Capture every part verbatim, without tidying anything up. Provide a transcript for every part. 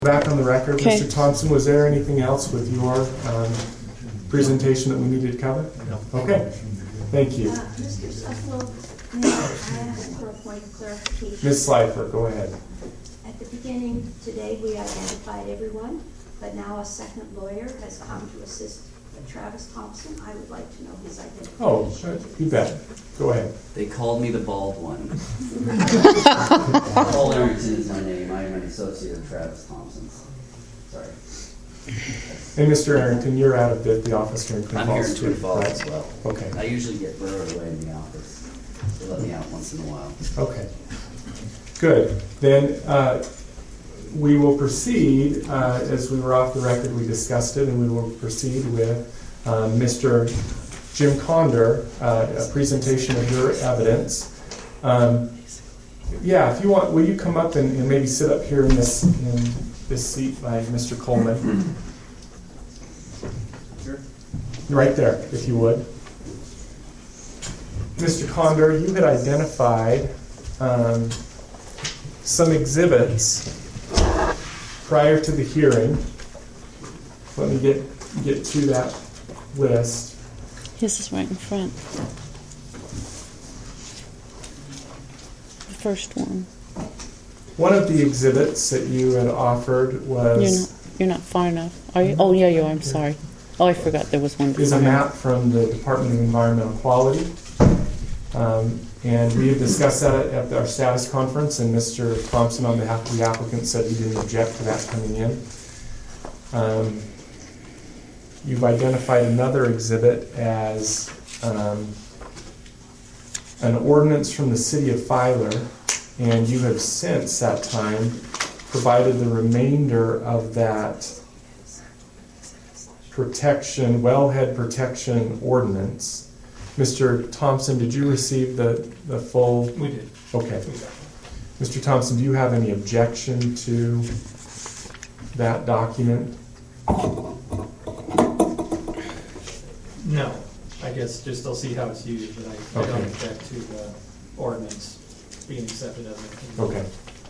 Back on the record, Okay. Mister Thompson, was there anything else with your um, presentation that we needed to cover? No. Okay, thank you. Uh, Mister Suffolk, may I ask for a point of clarification? Miz Slifer, go ahead. At the beginning, today, we identified everyone, but now a second lawyer has come to assist Travis Thompson. I would like to know his identity. Oh, you bet. Go ahead. They called me the bald one. Paul Arrington is my name. I am an associate of Travis Thompson. Sorry. And Mister Arrington, you're out of the, the office here in Twin I'm Falls. here in Twin too, Falls right? as well. Okay. I usually get burrowed away in the office. They let me out once in a while. Okay. Good. Then uh, we will proceed, uh, as we were off the record, we discussed it, and we will proceed with uh, Mister Jim Conder, uh, a presentation of your evidence. Um, yeah, if you want, will you come up and, and maybe sit up here in this in this seat by Mister Coleman? Sure. Right there, if you would. Mister Conder, you had identified um, some exhibits prior to the hearing. Let me get get to that list. His is right in front. The first one. One of the exhibits that you had offered was You're not. You're not far enough. Are you? Oh yeah, you are. I'm sorry. Oh, I forgot there was one. is a before. map from the Department of Environmental Quality. Um, and we had discussed that at, at our status conference, and Mister Thompson, on behalf of the applicant, said he didn't object to that coming in. Um, you've identified another exhibit as um, an ordinance from the city of Filer, and you have since that time provided the remainder of that protection, wellhead protection ordinance. Mister Thompson, did you receive the, the full? We did. Okay. Mister Thompson, do you have any objection to that document? No. I guess just I'll see how it's used, but I, I don't Okay. object to the ordinance being accepted as a... Okay.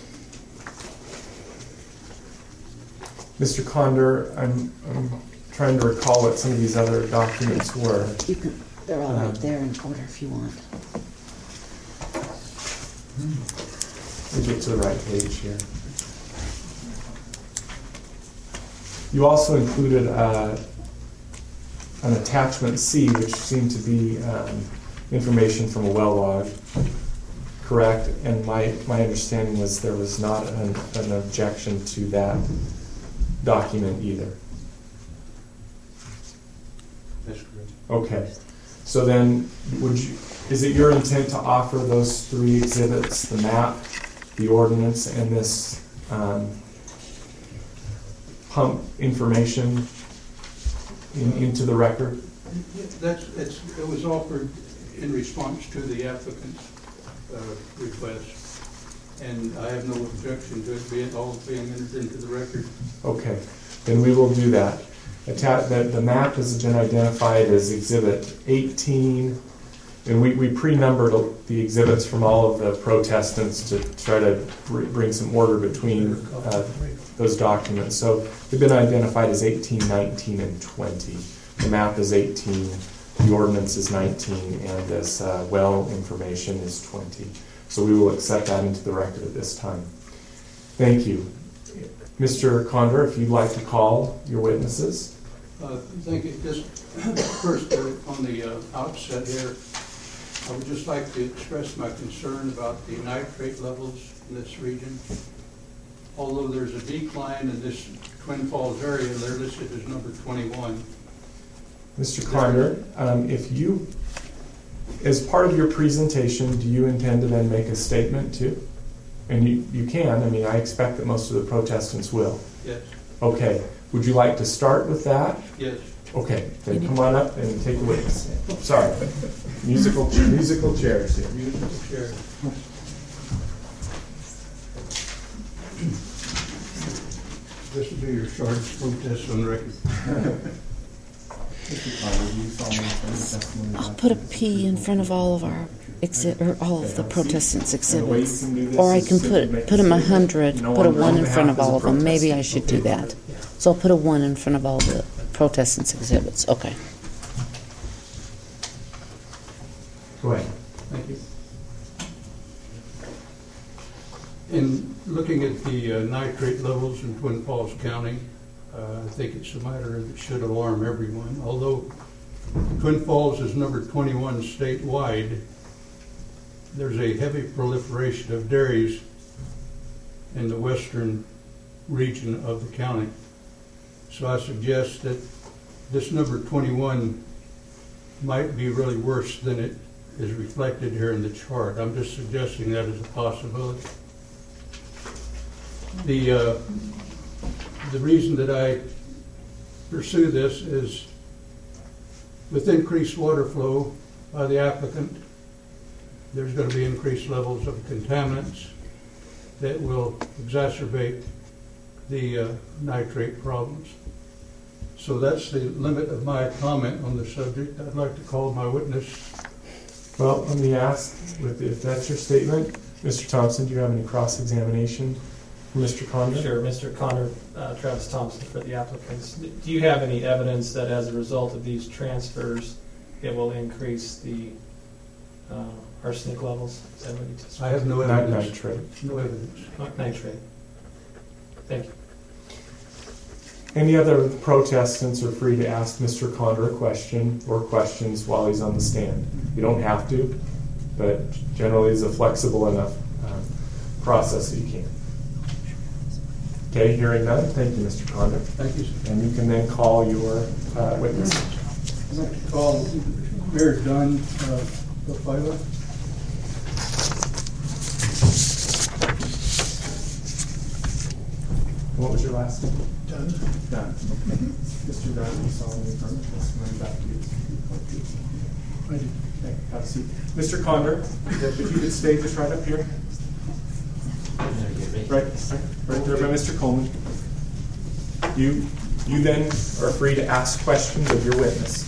Mister Conder, I'm, I'm trying to recall what some of these other documents were. You can. They're all Um, right there in order if you want. Let me get to the right page here. You also included uh, an attachment C, which seemed to be um, information from a well log, correct? And my, my understanding was there was not an, an objection to that document either. That's correct. Okay. So then, would you, is it your intent to offer those three exhibits, the map, the ordinance, and this um, pump information in, into the record? That's, it's, it was offered in response to the applicant's uh, request, and I have no objection to it being all being entered into the record. Okay, then we will do that. Atta- the, the map has been identified as Exhibit eighteen, and we, we pre-numbered the exhibits from all of the protestants to try to br- bring some order between uh, those documents. So they've been identified as eighteen, nineteen, and twenty. The map is eighteen, the ordinance is nineteen, and this uh, well information is twenty. So we will accept that into the record at this time. Thank you. Mister Conder, if you'd like to call your witnesses. Uh, Thank you. Just first, uh, on the uh, outset here, I would just like to express my concern about the nitrate levels in this region. Although there's a decline in this Twin Falls area, they're listed as number twenty-one. Mister Conder, um, if you, as part of your presentation, do you intend to then make a statement too? And you, you can. I mean, I expect that most of the protestants will. Yes. Okay. Would you like to start with that? Yes. Okay. Then come on up and take a witness. Sorry. Musical, musical chairs here. Musical chair. This will be your shortest protest on record. I'll put a P in front of all of our exi- or all of the Okay. protestants' And the way you exhibits. can do this Or I is can simply put, make put them a statement, hundred, you know, put a on your one own in front behalf of as a all of them. Maybe I protestant. should do Okay. that. So I'll put a one in front of all the protestants' exhibits. Okay. Go ahead. Thank you. In looking at the uh, nitrate levels in Twin Falls County, uh, I think it's a matter that should alarm everyone. Although Twin Falls is number twenty-one statewide, there's a heavy proliferation of dairies in the western region of the county. So I suggest that this number twenty-one might be really worse than it is reflected here in the chart. I'm just suggesting that as a possibility. The, uh, the reason that I pursue this is with increased water flow by the applicant, there's going to be increased levels of contaminants that will exacerbate the uh, nitrate problems. So that's the limit of my comment on the subject. I'd like to call my witness. Well, let me ask, with- if that's your statement, Mister Thompson, do you have any cross-examination for Mister Condon? Sure, Mister Connor, uh, Travis Thompson for the applicants. Do you have any evidence that as a result of these transfers, it will increase the uh, arsenic levels? Is that what you just- I have no Not evidence. nitrate. No evidence. Not nitrate. Thank you. Any other protestants are free to ask Mister Condor a question or questions while he's on the stand. You don't have to, but generally it's a flexible enough um, process that you can. Okay, hearing none, thank you, Mister Condor. Thank you, sir. And you can then call your uh, witness. I'd like to call Mayor Dunn uh, Lafayette. What was your last name? Dunn. Dunn. Okay. Mister Dunn, you solemnly affirm testimony back to you. I do. Okay, have a seat. Mister Condor, if you could stay just right up here. Right, right there by Mister Coleman. You, you then are free to ask questions of your witness.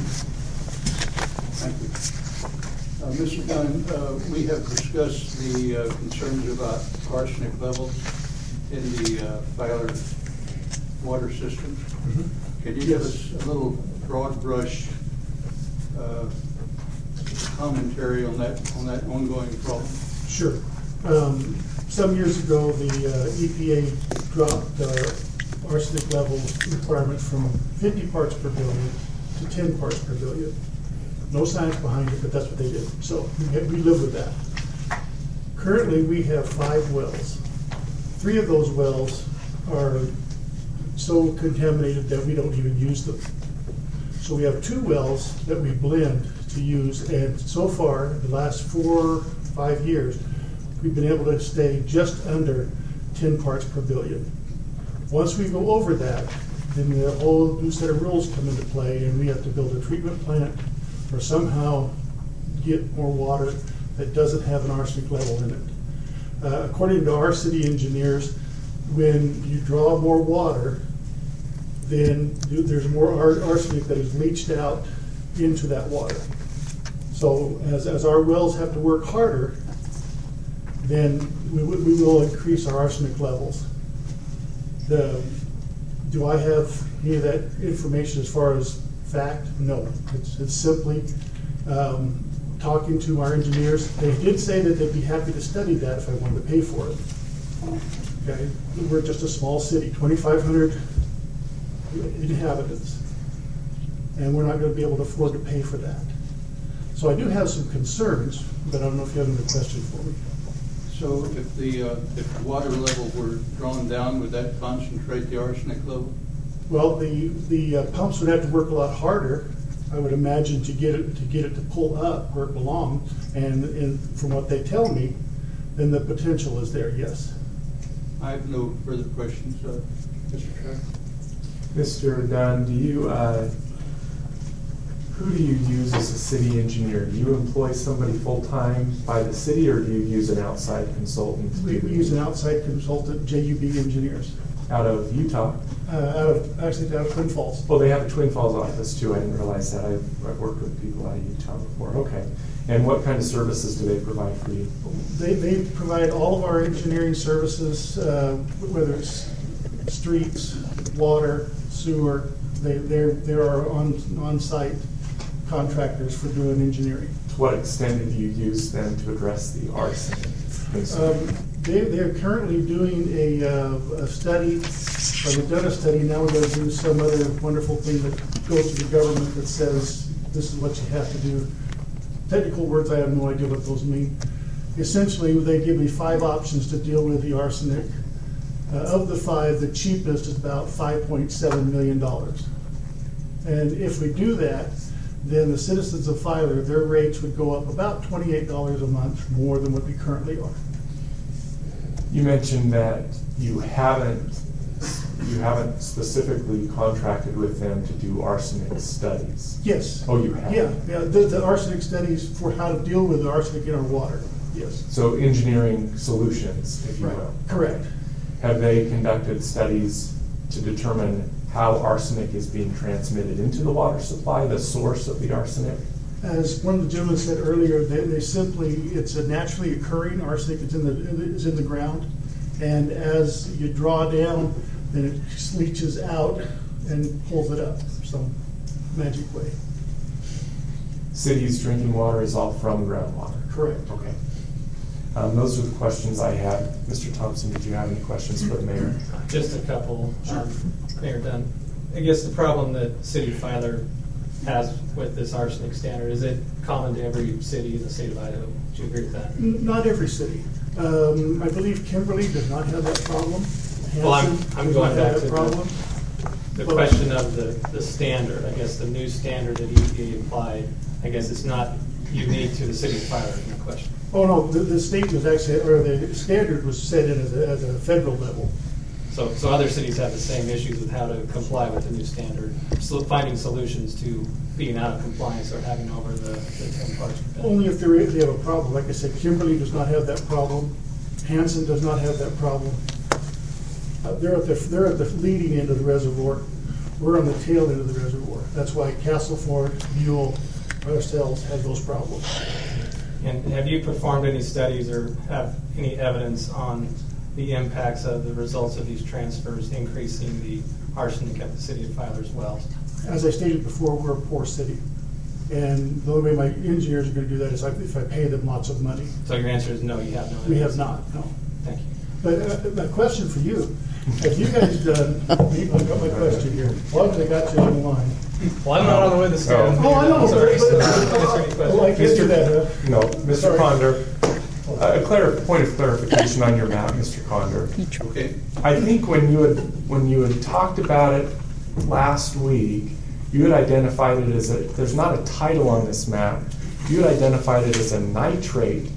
Thank you. Uh, Mister Dunn, uh, we have discussed the uh, concerns about arsenic levels in the uh, Filer water systems. Can you give us a little broad brush uh, commentary on that on that ongoing problem? Sure. Um, Some years ago, the uh, E P A dropped uh, arsenic level requirements from fifty parts per billion to ten parts per billion. No science behind it, but that's what they did. So we, ha- we live with that. Currently, we have five wells. Three of those wells are so contaminated that we don't even use them. So we have two wells that we blend to use, and so far, the last four, five years, we've been able to stay just under ten parts per billion. Once we go over that, then the whole new set of rules come into play, and we have to build a treatment plant or somehow get more water that doesn't have an arsenic level in it. Uh, according to our city engineers, when you draw more water, then there's more ar- arsenic that is leached out into that water. So as, as our wells have to work harder, then we, w- we will increase our arsenic levels. The, do I have any of that information as far as fact? No. It's, it's simply um, talking to our engineers. They did say that they'd be happy to study that if I wanted to pay for it. Okay, we're just a small city, twenty-five hundred inhabitants, and we're not going to be able to afford to pay for that. So I do have some concerns, but I don't know if you have another question for me. So if the uh, if the water level were drawn down, would that concentrate the arsenic level? Well, the the uh, pumps would have to work a lot harder, I would imagine, to get it to get it to pull up where it belongs. And, and from what they tell me, then the potential is there. Yes. I have no further questions, uh, Mister Chair. Mister Dunn, do you, uh, who do you use as a city engineer? Do you employ somebody full-time by the city, or do you use an outside consultant? to We, do we the- use an outside consultant, J U B Engineers. out of Utah. uh, out of, actually out of Twin Falls. Well, they have a Twin Falls office too. I didn't realize that. I've, I've worked with people out of Utah before. Okay. And what kind of services do they provide for you? They, they provide all of our engineering services, uh, whether it's streets, water, sewer. They, they're, they're our on, on-site contractors for doing engineering. To what extent have you used them to address the arsenic concern? Um, they, they're currently doing a, uh, a study, or they've done a study, now we're gonna do some other wonderful thing that goes to the government that says, this is what you have to do. Technical words, I have no idea what those mean. Essentially, they give me five options to deal with the arsenic. Uh, of the five, the cheapest is about five point seven million dollars. And if we do that, then the citizens of Filer, their rates would go up about twenty-eight dollars a month more than what we currently are. You mentioned that you haven't you haven't specifically contracted with them to do arsenic studies. Yes. Oh, you have? Yeah, yeah, the, the arsenic studies for how to deal with the arsenic in our water, yes. So engineering solutions, if you Right. will. Correct. Have they conducted studies to determine how arsenic is being transmitted into the water supply, the source of the arsenic? As one of the gentlemen said earlier, they, they simply, it's a naturally occurring arsenic that's in the, is in the ground. And as you draw down, then it leaches out and pulls it up some magic way. City's drinking water is all from groundwater. Correct. Okay. Um, those are the questions I had. Mister Thompson, did you have any questions for the mayor? Just a couple. Um, Mayor Dunn, I guess the problem that City of Filer has with this arsenic standard, is it common to every city in the state of Idaho? Do you agree with that? N- Not every city. Um, I believe Kimberly does not have that problem. Well, I'm, Hanson I'm does going not have back that to problem. the, the Well- question of the, the standard. I guess the new standard that E P A applied, I guess it's not unique to the City of Filer, is my question. Oh, no, the, the state was actually, or the standard was set in as a, as a federal level. So, so other cities have the same issues with how to comply with the new standard, so finding solutions to being out of compliance or having over the, the ten parts per billion. Only if they're, if they have a problem. Like I said, Kimberly does not have that problem. Hanson does not have that problem. Uh, they're at the, they're at the leading end of the reservoir. We're on the tail end of the reservoir. That's why Castleford, Buell, ourselves have those problems. And have you performed any studies or have any evidence on the impacts of the results of these transfers increasing the arsenic at the City of Filer's wells? As I stated before, we're a poor city. And the only way my engineers are going to do that is if I pay them lots of money. So your answer is no, you have no evidence? We have not, no. Thank you. But uh, a question for you. Have you guys done, I've got my question here. As long as I got you on the line. Well, I'm not on the witness stand. Oh, I know. Sorry. but- Answer any Oh, I questions. can't do that, huh? No, Mister Sorry. Condor, a clar- point of clarification on your map, Mister Condor. Okay, I think when you had when you had talked about it last week, you had identified it as a. There's not a title on this map. You had identified it as a nitrate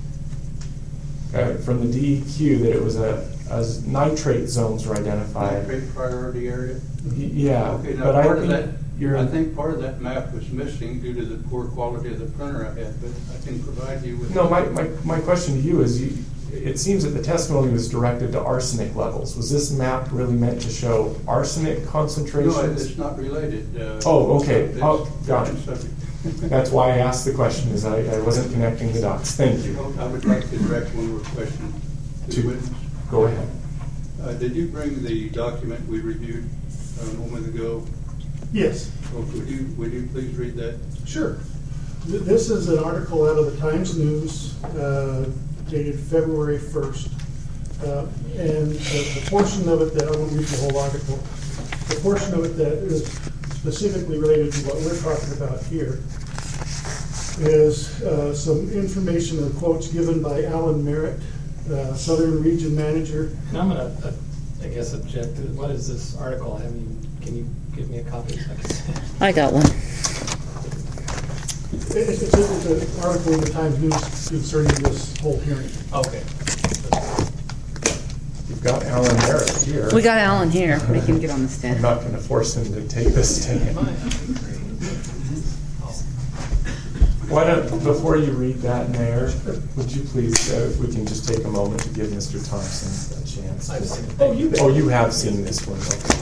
uh, from the D E Q that it was a as nitrate zones were identified. nitrate priority area. Y- Yeah, Okay, now but I part of think that, you're. I think part of that map was missing due to the poor quality of the printer I had, but I can provide you with. No, my, my, my question to you is, you, it seems that the testimony was directed to arsenic levels. Was this map really meant to show arsenic concentrations? No, it's not related. uh, Oh, okay. it's Oh, got it. different subject. That's why I asked the question, is I, I wasn't connecting the dots. Thank you. I would like to direct one more question to To- the witness. Go ahead. Uh, Did you bring the document we reviewed uh, a moment ago? Yes, Oh, Would you, would you please read that? sure. Th- This is an article out of the Times News uh, dated February first. Uh, And the the portion of it that, I won't read the whole article, the portion of it that is specifically related to what we're talking about here is uh, some information or quotes given by Alan Merritt, uh, Southern Region Manager. And I'm going to, I guess, object to, what is this article? I mean, can you give me a copy so I can see it? I got one. It- It's it's a- it's an article in the Times News concerning this whole hearing. Okay. You've got Alan Harris here. We got Alan here. Make him get on the I'm stand. not going to force him to take this stand. Why don't, before you read that, Mayor, would you please, uh, if we can just take a moment to give Mister Thompson a chance? I've seen it. Oh, you, oh, you have seen this one, okay.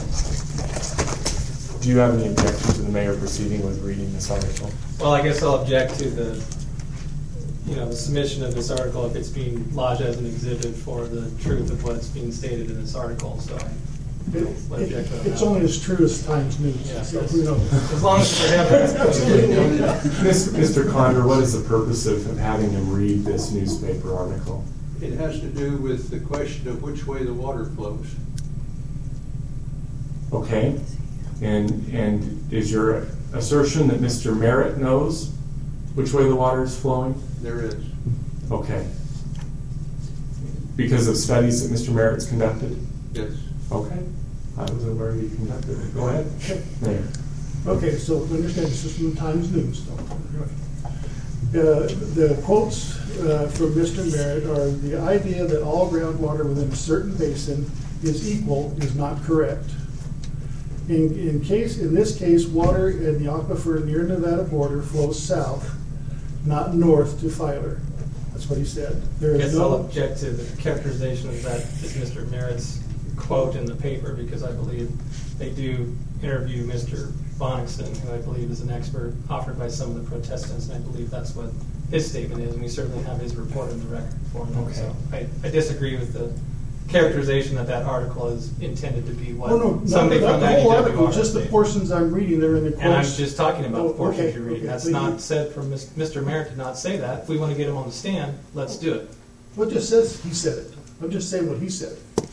Do you have any objection to the mayor proceeding with reading this article? Well, I guess I'll object to the, you know, the submission of this article if it's being lodged as an exhibit for the truth of what's being stated in this article, so I It- will object to it- that. It's only as true as Times News, Yeah, so yes. who knows? As long as it's evidence. Mis- Mister Condor, what is the purpose of of having him read this newspaper article? It has to do with the question of which way the water flows. Okay, and, and is your assertion that Mister Merritt knows which way the water is flowing? There is. Okay. Because of studies that Mister Merritt's conducted? Yes. Okay. I was aware he conducted it. Go ahead. Mayor. Okay, so understand this is from the Times News. Uh, the quotes uh, from Mister Merritt are, "The idea that all groundwater within a certain basin is equal is not correct. In, in case, in this case, water in the aquifer near Nevada border flows south, not north to Filer." That's what he said. There I is guess I'll no, object to the characterization of that as Mister Merritt's quote in the paper, because I believe they do interview Mister Bonnickson, who I believe is an expert offered by some of the protestants, and I believe that's what his statement is, and we certainly have his report in the record for him. Okay. So I, I disagree with the characterization that that article is intended to be what oh no, not, somebody not from the the whole I W article, R just the stated. portions I'm reading there in the quotes. And I'm just talking about Oh, the portions okay, you're reading. okay, That's but not you- said from Mis- Mister Merritt did not say that. If we want to get him on the stand, let's do it. What just says he said it. I'm just saying what he said.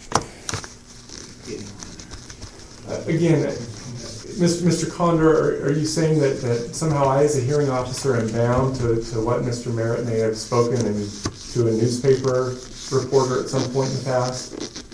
Uh, Again, uh, Mis- Mister Condor, are, are you saying that, that somehow I, as a hearing officer, am bound to, to what Mister Merritt may have spoken in, to a newspaper reporter at some point in the past?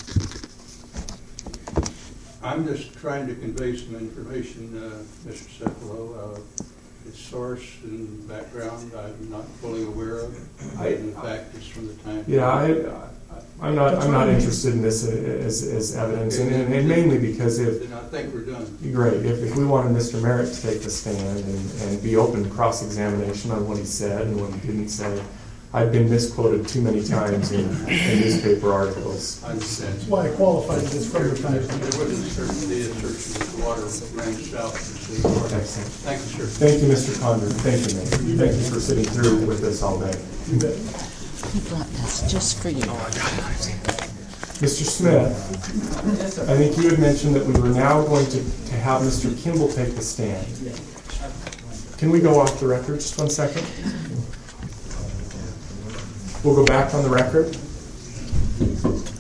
I'm just trying to convey some information, uh, Mister Cepolo. Uh, its source and background I'm not fully aware of. I- In fact, it's from the time. Yeah, I, I'm not, I'm not interested in this as, as evidence, and, and mainly because if, Then I think we're done. great, if, if we wanted Mister Merritt to take the stand and, and be open to cross-examination on what he said and what he didn't say, I've been misquoted too many times in, in newspaper articles. I understand. That's why I qualified this from the Times There News. wasn't certainly the assertion that the water ran south to the city water. Excellent. Thank you, sir. Thank you, Mister Condor. Thank you, Mayor. Thank you for sitting through with us all day. You bet. He brought this just for you. Mister Smith, I think you had mentioned that we were now going to, to have Mister Kimball take the stand. Can we go off the record just one second? We'll go back on the record.